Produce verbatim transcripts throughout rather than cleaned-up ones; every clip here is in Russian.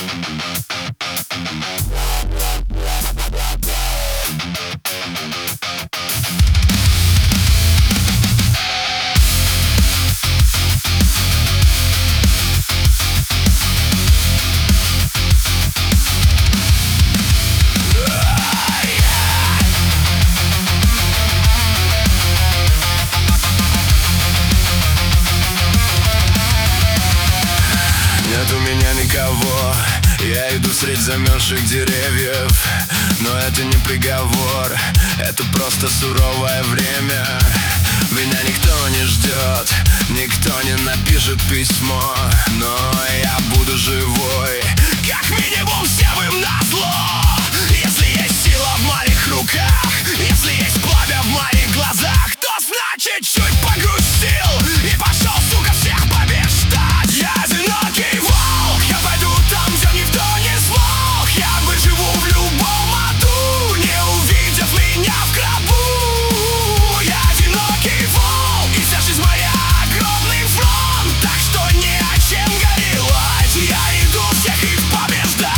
Нет у меня никого, я иду средь замерзших деревьев. Но это не приговор, это просто суровое время. Меня никто не ждет, никто не напишет письмо, но я буду живой, как минимум всем им назло. Если есть сила в моих руках, если есть пламя в моих глазах, то значит чуть погрустил и пошел, сука, всех побеждать. Я одинокий волк, я пойду там, где никто не смог. Я выживу в любом аду, не увидев меня в гробу. Я одинокий волк, и вся жизнь моя огромный фронт, так что ни о чем горевать. Я иду всех их побеждать.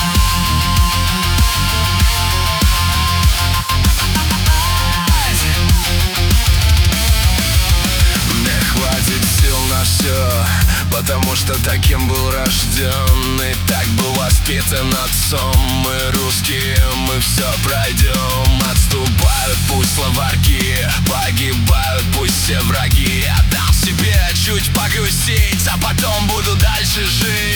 Мне хватит сил на все, потому что таким был рожден и так был воспитан отцом. Мы русские, мы все пройдем. Отступают пусть словарки, погибают пусть все враги. Я дам себе чуть погрустить, а потом буду дальше жить.